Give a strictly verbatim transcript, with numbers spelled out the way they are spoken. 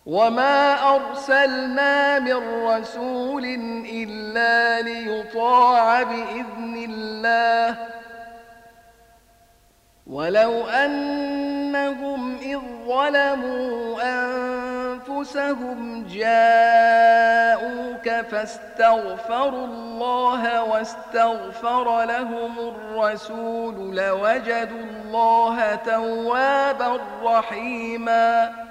وما أرسلنا من رسول إلا ليطاع بإذن الله ولو أنهم إذ ظلموا أنفسهم جاءوك فاستغفروا الله واستغفر لهم الرسول لوجدوا الله توابا رحيما